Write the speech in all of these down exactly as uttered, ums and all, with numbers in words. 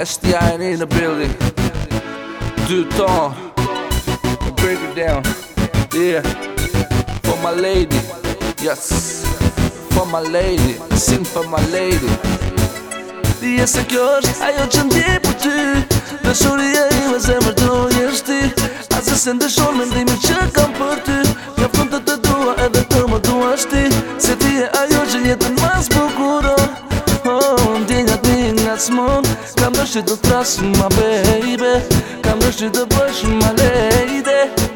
S T I in the building. Do ton. Break it down. Yeah. For my lady. Yes. For my lady. Sing for my lady. Dije se kjo është ajo që ndjej për ty. Dashuria ime zemër do jesh ti. Asë se ndryshon mendimin që kam për ty. Mjafton të të dua edhe të më duash ti. Se ti e ajo që jetën ma zbukuron. Oh, ndjenjat mi nga t'smon. Kam dështi të thras ma baby. Kam dështi të bësh ma lady.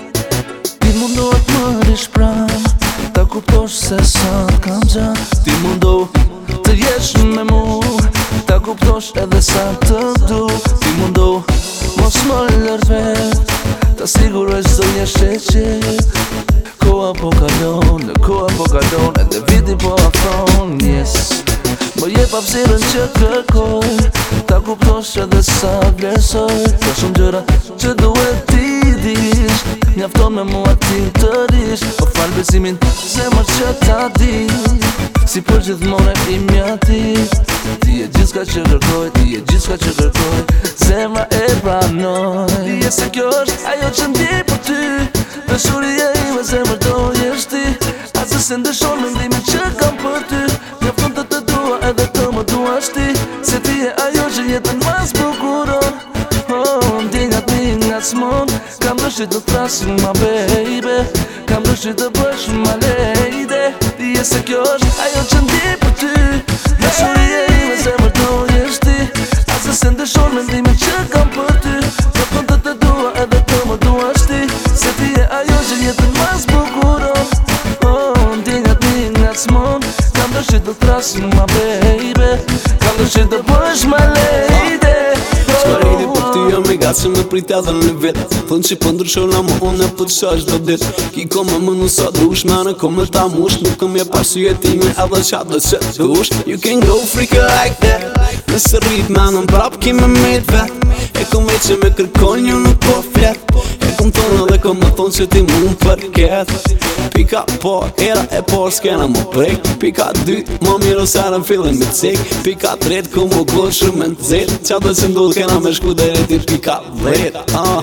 Ti mundohet më rish pran. Ta kuptosh se sa kam gjan. Ti mundohet të jesh me mu. Ta kuptosh edhe sa të du. Ti mundoh mos më lër vet. Ta siguroj s'do jesh e qet. Koha po kalon, koha po kalon. Edhe viti po afron, yes. Më jep hapësirën që kërkoj. Ta kuptosh edhe sa vlerësoj. Ka shumë gjëra që duhet ti dish. Mjafton me mua ti të rish. Po fal besimin zemër që ta di. Si për gjithmone i mjati. Ti e gjithka që kërkoj, ti e gjithka që kërkoj. Zemra e pranoj. Dije se kjo është ajo që ndjej për ty. Dashuria ime zemër do jesh ti. Asë se ndryshon mendimin që kam për ty. Mjafton të të dua edhe të më duash ti. Se ti e ajo që jetën ma zbukuron. Oh, ndjenjat mi nga t'smon. Kam dështi të thras ma baby. Kam dështi të bësh ma lady. Dije se kjo është ajo që ndjej për ty. Dashuria ime zemër do jesh ti. Asë se ndryshon mendimin që kam për ty. Mjafton të të dua edhe të më duash ti. Se ti e ajo që jetën ma zbukuron. Oh, ndjenjat mi nga t'smon. Kam dështi të thras ma baby. Kam dështi të bësh ma lady. Qka rejdi për ty jam i gatë që me pritja dhe në vetë. Thënë që për ndryshona më unë e për qash do dit. Ki ko me më nusa dush, me në ko me ta mush. Nuk këm je pasu jetime edhe qa dhe që dush. You can go freaky like that. Nëse rrit me në mprap ki me met vet. E kom e që me kërkon një nuk po flet. E kom tonë dhe kom më thonë që ti mu më përket. Pika po, era e por s'kena më prek. Pika dyt, më mirë ose arën fillin me cek. Pika tret, ku më gonë shumë në zet. Qa dhe që ndodh kena me shku dhe reti pika dhet. uh.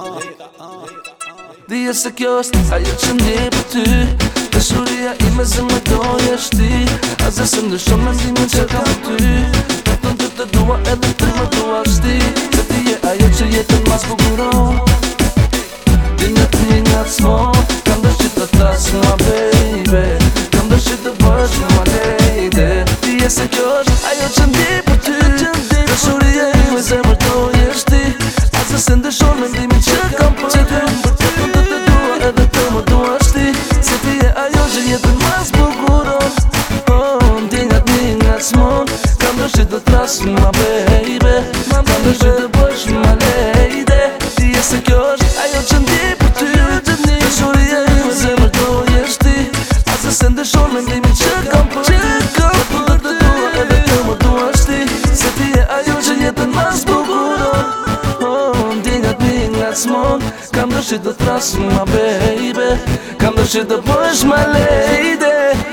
Dije se kjo është ajo që ndjej për ty. Dashuria ime zemër do jesh ti. Asë se ndryshon mendimin që kam për ty. Mjafton të të dua edhe të më duash ti. Se ti e ajo që jetën ma zbukuron. Ndjenjat mi nga t'smon. Kam dështi të thras ma baby. Kam dështi të bësh ma lady. Dije se kjo është ajo që ndjej për ty. Dashuria ime zemër do jesh ti. Asë se ndryshon mendimin që kam për ty. Mjafton të të dua edhe të më duash ti. Se ti e ajo që jetën ma zbukuron. Oh, ndjenjat mi nga t'smon. Kam dështi të thras ma baby. Kam dështi të bësh ma lady. Dije se kjo është ajo që ndjej për ty. Dashuria ime zemër do jesh ti. Asë se ndryshon mendimin që kam për ty. Mjafton të të dua edhe të më duash ti. Se ti e ajo që jetën ma zbukuron. Oh, ndjenjat mi nga t'smon. Kam dështi të thras ma baby. Kam dështi të bësh ma lady.